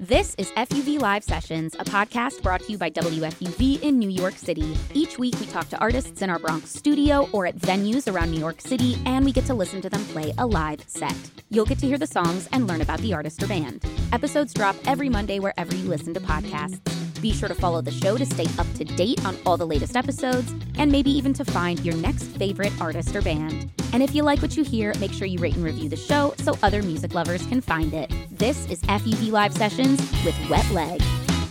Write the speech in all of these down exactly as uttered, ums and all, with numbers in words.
This is F U V Live Sessions, a podcast brought to you by W F U V in New York City. Each week, we talk to artists in our Bronx studio or at venues around New York City, and we get to listen to them play a live set. You'll get to hear the songs and learn about the artist or band. Episodes drop every Monday wherever you listen to podcasts. Be sure to follow the show to stay up to date on all the latest episodes, and maybe even to find your next favorite artist or band. And if you like what you hear, make sure you rate and review the show so other music lovers can find it. This is F U V Live Sessions with Wet Leg.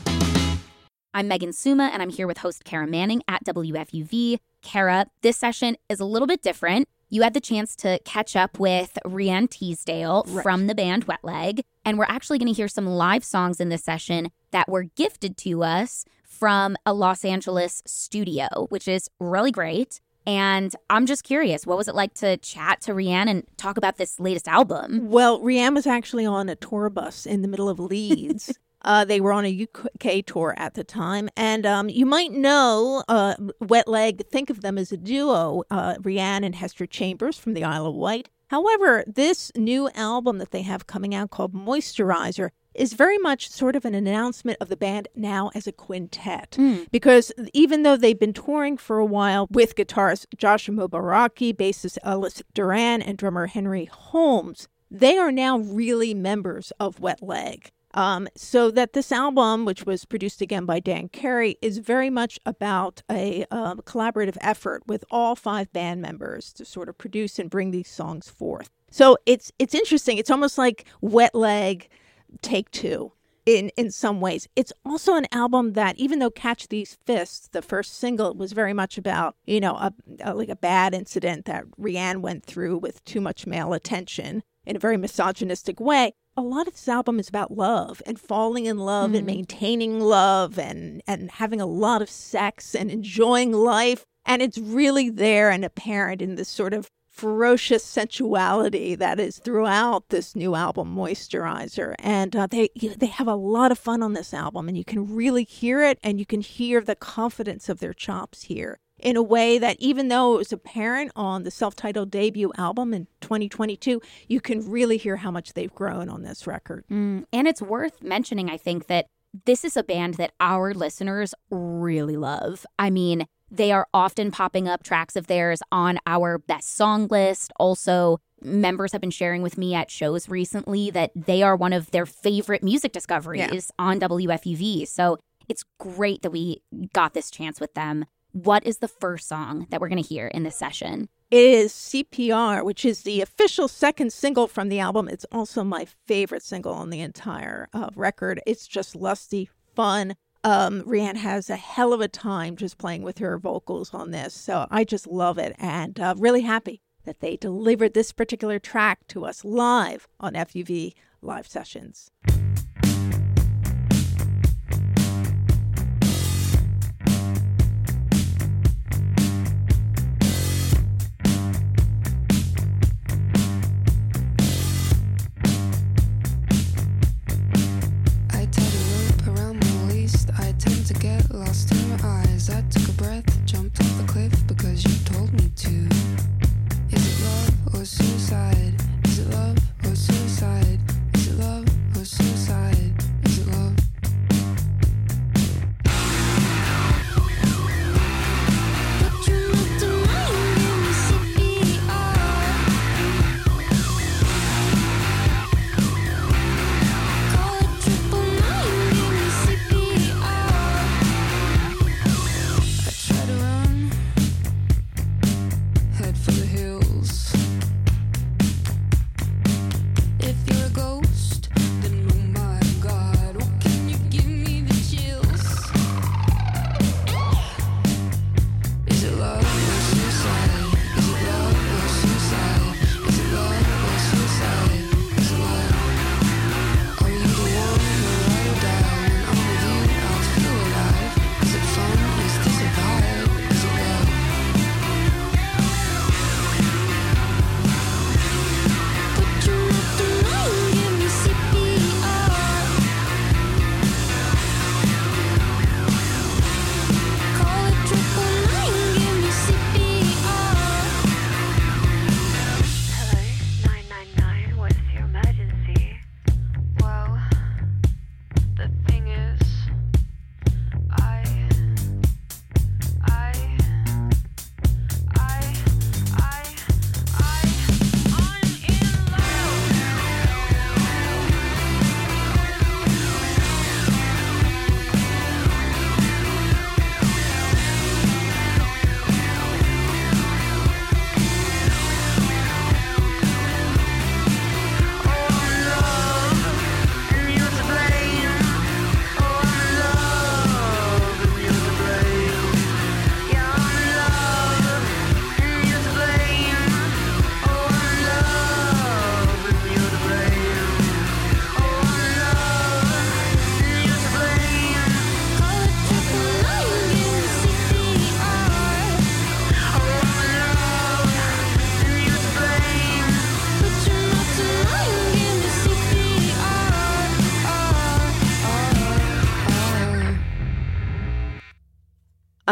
I'm Megan Suma, and I'm here with host Kara Manning at W F U V. Kara, this session is a little bit different. You had the chance to catch up with Rianne Teasdale right. from the band Wet Leg, and we're actually going to hear some live songs in this session that were gifted to us from a Los Angeles studio, which is really great. And I'm just curious, what was it like to chat to Rianne and talk about this latest album? Well, Rianne was actually on a tour bus in the middle of Leeds. uh, they were on a U K tour at the time. And um, you might know uh, Wet Leg, think of them as a duo, uh, Rianne and Hester Chambers from the Isle of Wight. However, this new album that they have coming out called Moisturizer is very much sort of an announcement of the band now as a quintet. Mm. Because even though they've been touring for a while with guitarist Joshua Mubaraki, bassist Ellis Duran, and drummer Henry Holmes, they are now really members of Wet Leg. Um, so that this album, which was produced again by Dan Carey, is very much about a uh, collaborative effort with all five band members to sort of produce and bring these songs forth. So it's it's interesting. It's almost like Wet Leg Take Two in, in some ways. It's also an album that, even though Catch These Fists, the first single, was very much about, you know, a, a, like a bad incident that Rianne went through with too much male attention in a very misogynistic way. A lot of this album is about love and falling in love mm-hmm. and maintaining love and, and having a lot of sex and enjoying life. And it's really there and apparent in this sort of ferocious sensuality that is throughout this new album, Moisturizer. And uh, they they have a lot of fun on this album, and you can really hear it, and you can hear the confidence of their chops here in a way that, even though it was apparent on the self-titled debut album in twenty twenty-two, you can really hear how much they've grown on this record. Mm, and it's worth mentioning, I think, that this is a band that our listeners really love. I mean, they are often popping up tracks of theirs on our best song list. Also, members have been sharing with me at shows recently that they are one of their favorite music discoveries yeah. on W F U V. So it's great that we got this chance with them. What is the first song that we're going to hear in this session? It is C P R, which is the official second single from the album. It's also my favorite single on the entire uh, record. It's just lusty, fun. Um, Rianne has a hell of a time just playing with her vocals on this. So I just love it, and uh, really happy that they delivered this particular track to us live on F U V Live Sessions. Lost in your eyes, I took a breath, jumped off the cliff because you told me to. Is it love or suicide? Is it love or suicide? Is it love or suicide?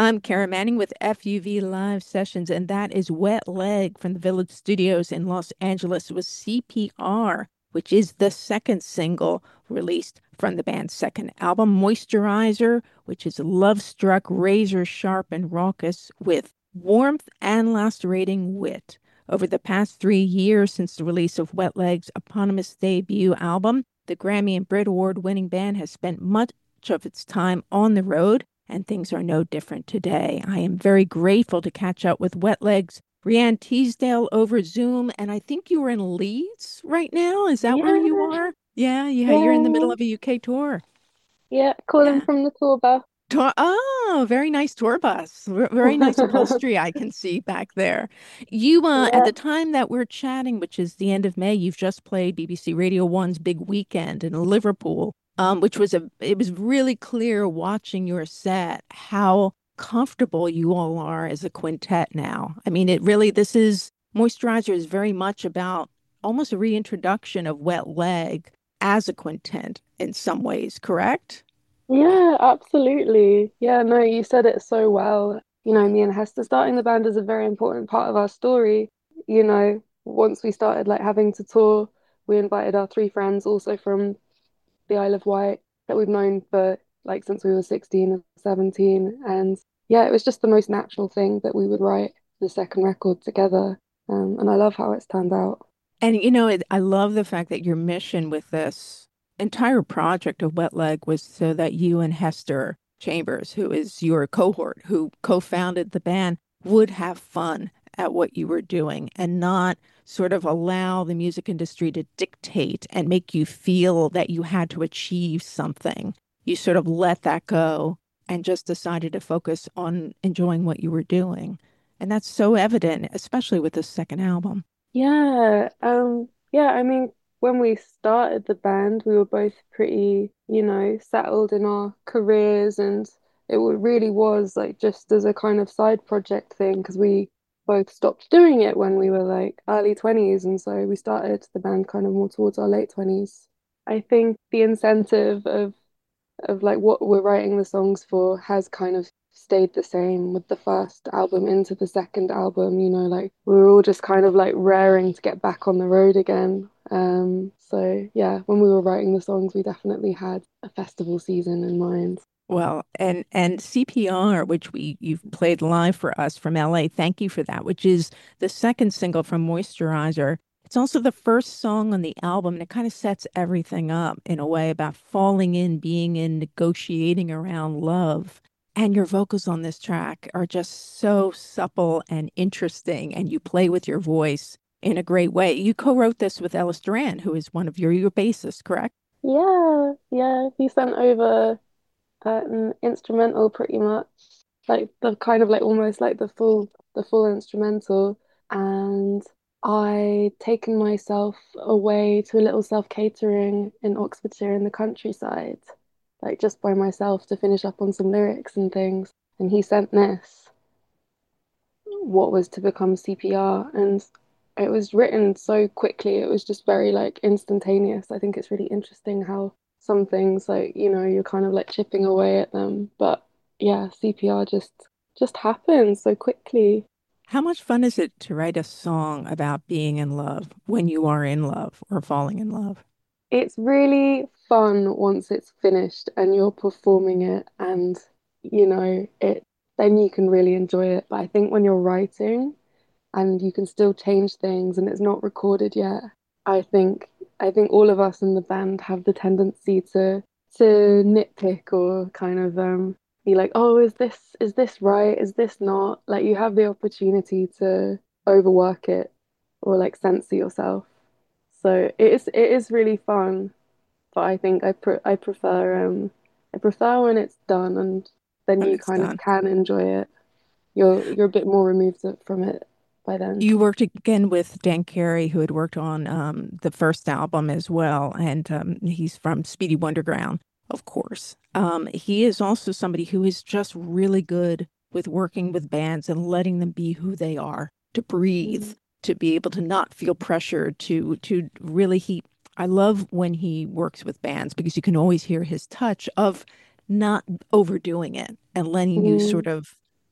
I'm Kara Manning with F U V Live Sessions, and that is Wet Leg from the Village Studios in Los Angeles with C P R, which is the second single released from the band's second album, Moisturizer, which is love struck, razor sharp, and raucous with warmth and lacerating wit. Over the past three years since the release of Wet Leg's eponymous debut album, the Grammy and Brit Award winning band has spent much of its time on the road, and things are no different today. I am very grateful to catch up with Wet Leg's Rianne Teasdale over Zoom, and I think you are in Leeds right now. Is that where you Yeah, are? Yeah, yeah, you're in the middle yeah, of a U K tour. yeah. Calling Yeah. from the tour bus. Tour, oh, very nice tour bus. V- Very nice upholstery I can see back there. You, uh, at Yeah, the time that we're chatting, which is the end of May, you've just played B B C Radio One's Big Weekend in Liverpool, um, which was a, it was really clear watching your set how comfortable you all are as a quintet now. I mean, it really, this is, Moisturizer is very much about almost a reintroduction of Wet Leg as a quintet in some ways, correct? yeah, absolutely. Yeah, no, you said it so well. You know, me and Hester starting the band is a very important part of our story. You know, once we started like having to tour, we invited our three friends also from the Isle of Wight that we've known for like since we were sixteen or seventeen. And yeah, it was just the most natural thing that we would write the second record together. Um, and I love how it's turned out. And you know, it, I love the fact that your mission with this entire project of Wet Leg was so that you and Hester Chambers, who is your cohort, who co-founded the band, would have fun at what you were doing and not sort of allow the music industry to dictate and make you feel that you had to achieve something. You sort of let that go and just decided to focus on enjoying what you were doing. And that's so evident, especially with this second album. Yeah, um, yeah, I mean, when we started the band, we were both pretty, you know, settled in our careers, and it wa- really was like just as a kind of side project thing because we both stopped doing it when we were like early twenties, and so we started the band kind of more towards our late twenties. I think the incentive of of like what we're writing the songs for has kind of stayed the same with the first album into the second album, you know, like we were all just kind of like raring to get back on the road again. Um, so yeah, when we were writing the songs, we definitely had a festival season in mind. Well, and and C P R, which we you've played live for us from L A. Thank you for that, which is the second single from Moisturizer. It's also the first song on the album, and it kind of sets everything up in a way about falling in, being in, negotiating around love. And your vocals on this track are just so supple and interesting, and you play with your voice in a great way. You co-wrote this with Ellis Duran, who is one of your your bassists, correct? Yeah, yeah, he sent over uh, an instrumental pretty much, like the kind of like almost like the full the full instrumental. And I'd taken myself away to a little self-catering in Oxfordshire in the countryside, like just by myself to finish up on some lyrics and things. And he sent this, what was to become C P R, and it was written so quickly. It was just very like instantaneous. I think it's really interesting how some things like, you know, you're kind of like chipping away at them, but yeah, C P R just just happens so quickly. How much fun is it to write a song about being in love when you are in love or falling in love? It's really fun once it's finished and you're performing it and you know it, then you can really enjoy it. But I think when you're writing and you can still change things and it's not recorded yet, I think I think all of us in the band have the tendency to to nitpick or kind of um be like, oh, is this is this right? Is this not? Like you have the opportunity to overwork it or like censor yourself. So it is it is really fun, but I think I pre I prefer um I prefer when it's done and then When you it's kind of done. can enjoy it. You're you're a bit more removed from it by then. You worked again with Dan Carey, who had worked on um, the first album as well, and um, he's from Speedy Wonderground, of course. Um, he is also somebody who is just really good with working with bands and letting them be who they are, to breathe, Mm. to be able to not feel pressured, to to really he. I love when he works with bands because you can always hear his touch of not overdoing it and letting you Mm. sort of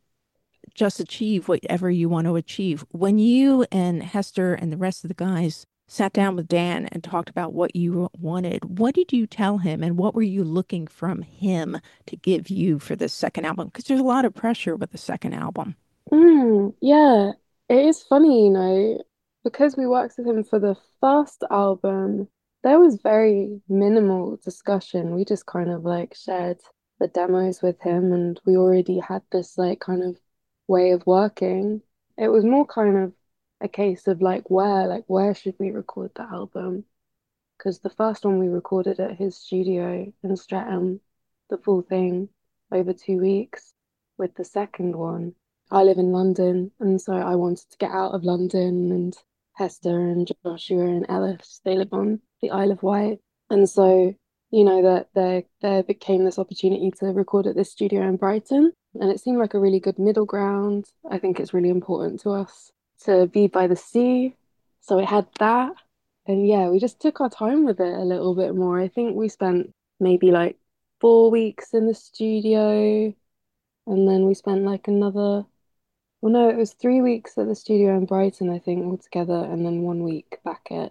just achieve whatever you want to achieve. When you and Hester and the rest of the guys sat down with Dan and talked about what you wanted, what did you tell him and what were you looking from him to give you for this second album? Because there's a lot of pressure with the second album. Mm, yeah, it is funny, you know, because we worked with him for the first album, there was very minimal discussion. We just kind of like shared the demos with him, and we already had this like kind of way of working. It was more kind of a case of like where, like where should we record the album? Because the first one we recorded at his studio in Streatham, the full thing over two weeks. With the second one, I live in London, and so I wanted to get out of London, and Hester and Joshua and Ellis, they live on the Isle of Wight. And so, you know, that there there became this opportunity to record at this studio in Brighton. And it seemed like a really good middle ground. I think it's really important to us to be by the sea. So it had that. And yeah, we just took our time with it a little bit more. I think we spent maybe like four weeks in the studio, and then we spent like another, well, no, it was three weeks at the studio in Brighton, I think, altogether, and then one week back at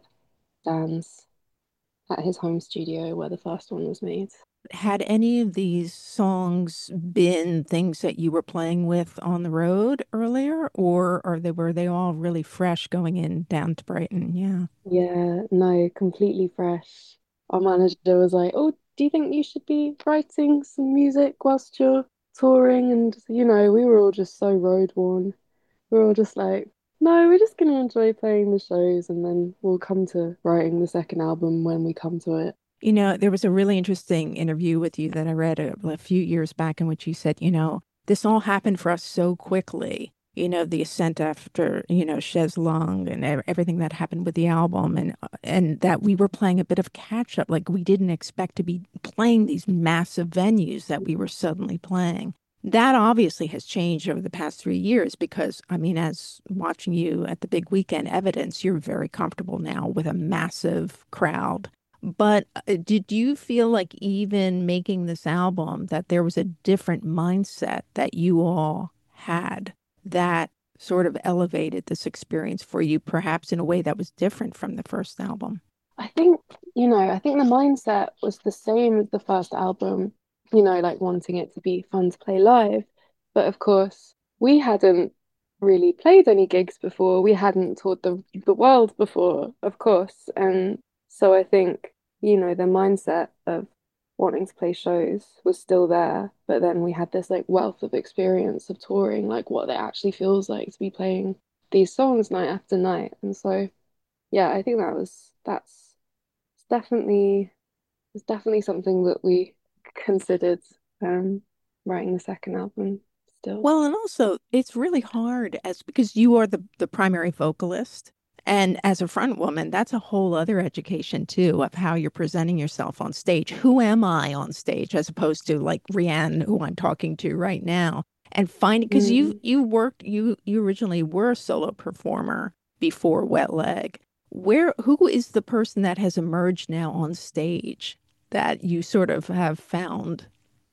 Dan's, at his home studio where the first one was made. Had any of these songs been things that you were playing with on the road earlier, or are they were they all really fresh going in down to Brighton? Yeah. Yeah, no, completely fresh. Our manager was like, "Oh, do you think you should be writing some music whilst you're touring?" And, you know, we were all just so road worn. We were all just like, "No, we're just going to enjoy playing the shows, and then we'll come to writing the second album when we come to it." You know, there was a really interesting interview with you that I read a, a few years back in which you said, you know, this all happened for us so quickly. You know, the ascent after, you know, Chaise Longue and ev- everything that happened with the album, and uh, and that we were playing a bit of catch up. Like we didn't expect to be playing these massive venues that we were suddenly playing. That obviously has changed over the past three years because, I mean, as watching you at the big weekend evidence, you're very comfortable now with a massive crowd. But uh, did you feel like even making this album that there was a different mindset that you all had that sort of elevated this experience for you, perhaps in a way that was different from the first album? I think, you know, I think the mindset was the same as the first album, you know, like wanting it to be fun to play live. But of course, we hadn't really played any gigs before. We hadn't toured the the world before, of course. And so I think, you know, the mindset of wanting to play shows was still there. But then we had this like wealth of experience of touring, like what it actually feels like to be playing these songs night after night. And so, yeah, I think that was that's it's definitely it's definitely something that we considered um writing the second album still. Well, and also it's really hard as because you are the the primary vocalist. And as a front woman, that's a whole other education too of how you're presenting yourself on stage. Who am I on stage as opposed to like Rianne, who I'm talking to right now? And finding because you Mm. you worked you you originally were a solo performer before Wet Leg. Where who is the person that has emerged now on stage that you sort of have found?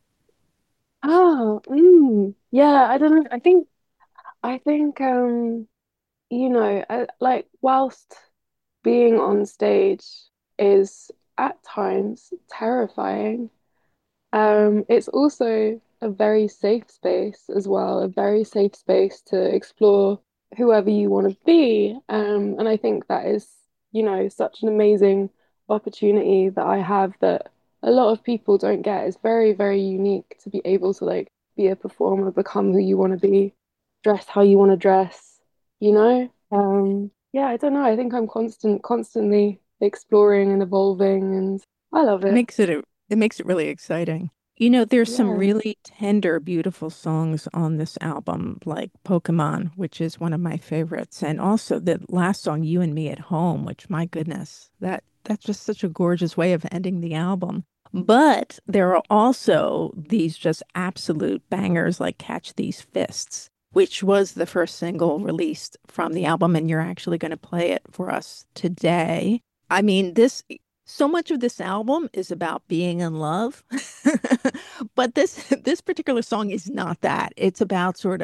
Oh, mm, yeah, I don't know. I think I think um you know, I, like whilst being on stage is at times terrifying, um, it's also a very safe space as well, a very safe space to explore whoever you want to be. Um, and I think that is, you know, such an amazing opportunity that I have that a lot of people don't get. It's very, very unique to be able to like be a performer, become who you want to be, dress how you want to dress, you know? Um, yeah, I don't know. I think I'm constant, constantly exploring and evolving, and I love It it. makes it a, it makes it really exciting. You know, there's some Yeah. really tender, beautiful songs on this album, like Pokemon, which is one of my favorites, and also the last song, You and Me at Home, which my goodness, that that's just such a gorgeous way of ending the album. But there are also these just absolute bangers like Catch These Fists, which was the first single released from the album, and you're actually going to play it for us today. I mean, this so much of this album is about being in love, but this this particular song is not that. It's about sort of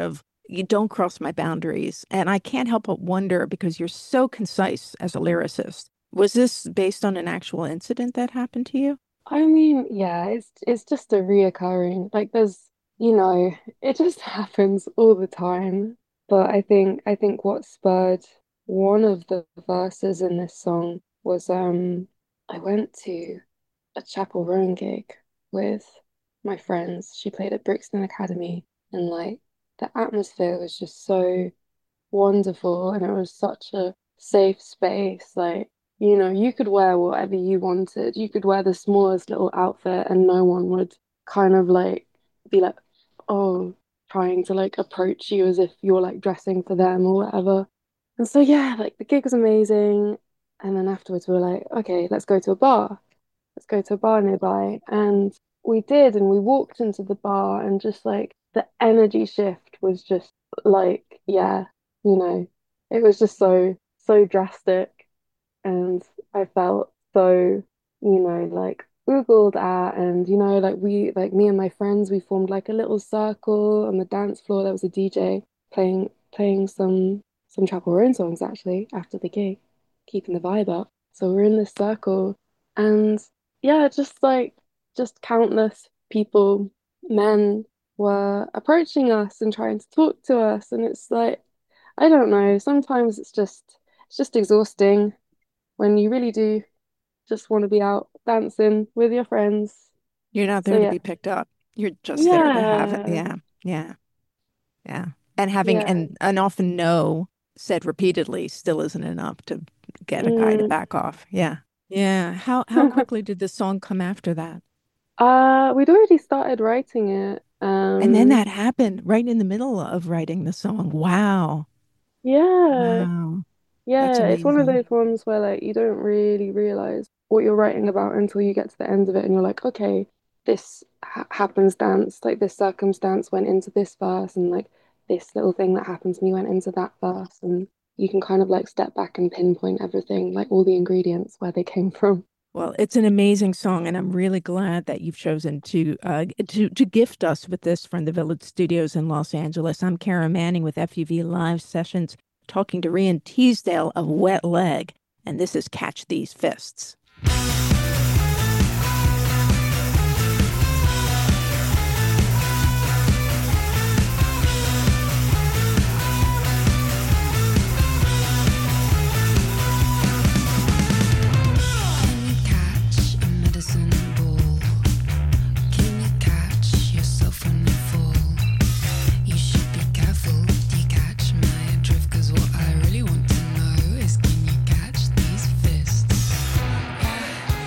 you don't cross my boundaries. And I can't help but wonder, because you're so concise as a lyricist, was this based on an actual incident that happened to you? I mean, yeah, it's it's just a reoccurring. Like there's, you know, it just happens all the time. But I think I think what spurred one of the verses in this song was um I went to a Chapel Roan gig with my friends. She played at Brixton Academy, and like the atmosphere was just so wonderful, and it was such a safe space. Like, you know, you could wear whatever you wanted. You could wear the smallest little outfit and no one would kind of like be like, oh, trying to like approach you as if you're like dressing for them or whatever. And so yeah, like the gig was amazing. And then afterwards we were like, okay, let's go to a bar. Let's go to a bar nearby. And we did, and we walked into the bar, and just like the energy shift was just like, yeah, you know, it was just so, so drastic. And I felt so, you know, like oogled at. And, you know, like we, like me and my friends, we formed like a little circle on the dance floor. There was a D J playing, playing some, some Chapel Roan songs actually after the gig, keeping the vibe up. So we're in this circle, and yeah, just like, just countless people, men, were approaching us and trying to talk to us. And it's like, I don't know, sometimes it's just, it's just exhausting when you really do just want to be out dancing with your friends. You're not So there to yeah, be picked up. You're just there to have it. yeah, Yeah, yeah, yeah. And having yeah. and and often no said repeatedly still isn't enough to get a guy to Mm. back off. Yeah. Yeah. How how quickly did the song come after that? Uh, we'd already started writing it. And then Um, that happened right in the middle of writing the song. Wow. yeah, Wow. That's yeah. It's one of amazing. those ones where like you don't really realize what you're writing about until you get to the end of it, and you're like, okay, this ha happens dance, like this circumstance went into this verse, and like this little thing that happened to me went into that verse, and you can kind of like step back and pinpoint everything, like all the ingredients where they came from. Well, it's an amazing song, and I'm really glad that you've chosen to uh, to to gift us with this from the Village Studios in Los Angeles. I'm Kara Manning with F U V Live Sessions, talking to Rian Teasdale of Wet Leg, and this is Catch These Fists. Can you catch a medicine ball? Can you catch yourself when you fall? You should be careful. Do you catch my drift? 'Cause what I really want to know is, can you catch these fists?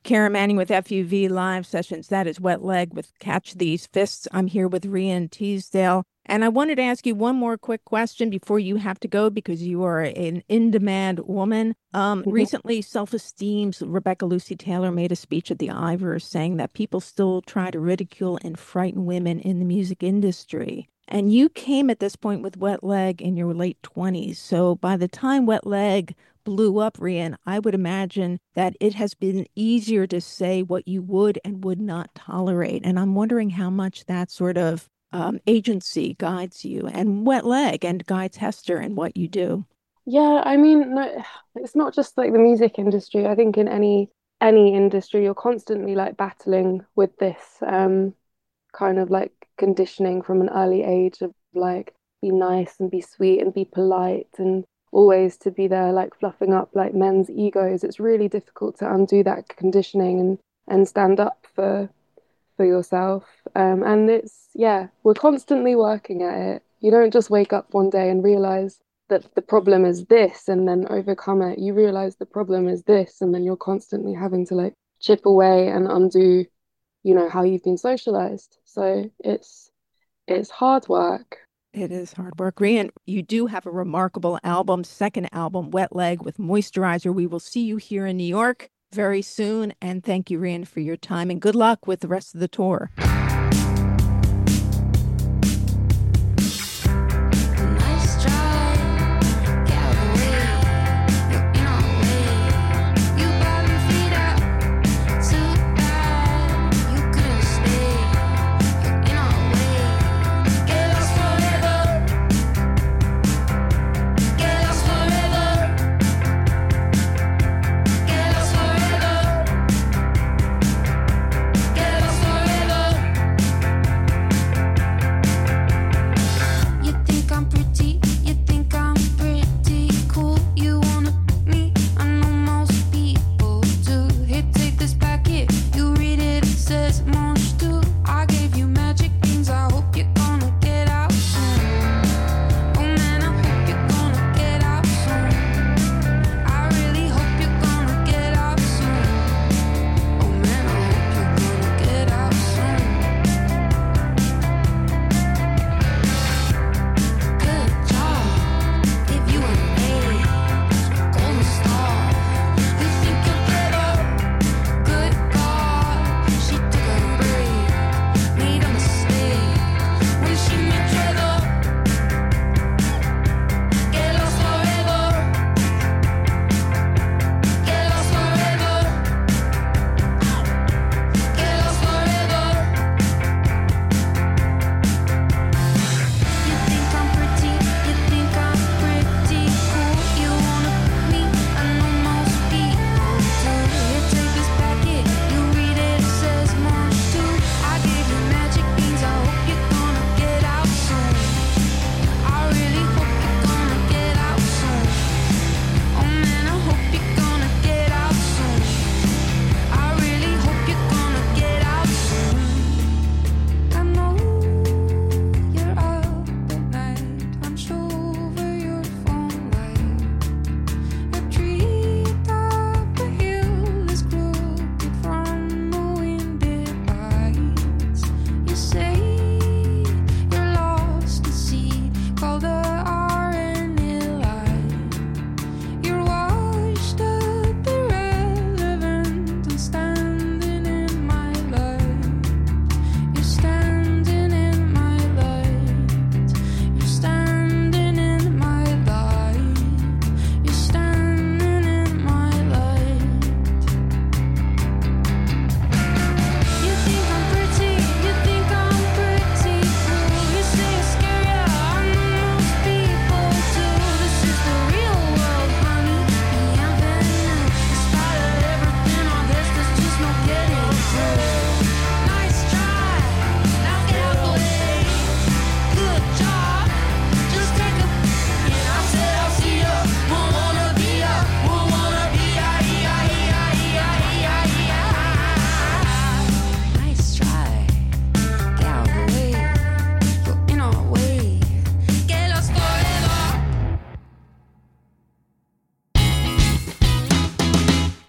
Kara Manning with F U V Live Sessions. That is Wet Leg with Catch These Fists. I'm here with Rian Teasdale. And I wanted to ask you one more quick question before you have to go, because you are an in-demand woman. Um, Mhm. Recently, Self-Esteem's Rebecca Lucy Taylor made a speech at the Ivor saying that people still try to ridicule and frighten women in the music industry. And you came at this point with Wet Leg in your late twenties. So by the time Wet Leg blew up, Rian, I would imagine that it has been easier to say what you would and would not tolerate. And I'm wondering how much that sort of um, agency guides you, and Wet Leg and guides Hester and what you do. Yeah, I mean, no, it's not just like the music industry. I think in any any industry, you're constantly like battling with this um kind of like conditioning from an early age of like be nice and be sweet and be polite and always to be there like fluffing up like men's egos. It's really difficult to undo that conditioning and and stand up for for yourself. Um, and it's, yeah, we're constantly working at it. You don't just wake up one day and realize that the problem is this and then overcome it. You realize the problem is this, and then you're constantly having to like chip away and undo, you know, how you've been socialized. So it's it's hard work. It is hard work. Rian, you do have a remarkable album, second album, Wet Leg with Moisturizer. We will see you here in New York very soon. And thank you, Rian, for your time, and good luck with the rest of the tour. Nice try, get out the way. You're in our way. You brought your feet up too bad. You couldn't stay. You're in our way. Get lost forever. Get lost forever. Get lost forever. Get lost forever.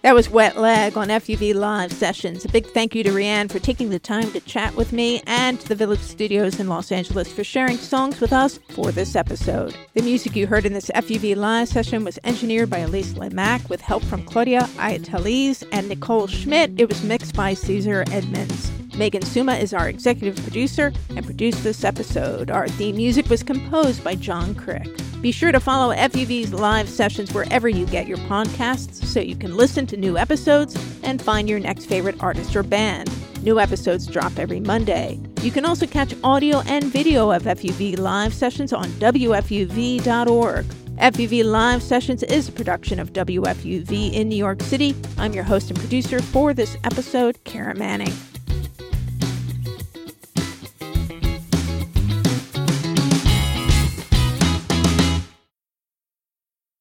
That was Wet Leg on F U V Live Sessions. A big thank you to Rianne for taking the time to chat with me, and to the Village Studios in Los Angeles for sharing songs with us for this episode. The music you heard in this F U V Live session was engineered by Elise Lemack with help from Claudia Ayataliz and Nicole Schmidt. It was mixed by Caesar Edmonds. Megan Suma is our executive producer and produced this episode. Our theme music was composed by John Crick. Be sure to follow F U V's live sessions wherever you get your podcasts so you can listen to new episodes and find your next favorite artist or band. New episodes drop every Monday. You can also catch audio and video of F U V live sessions on W F U V dot org. F U V Live Sessions is a production of W F U V in New York City. I'm your host and producer for this episode, Kara Manning.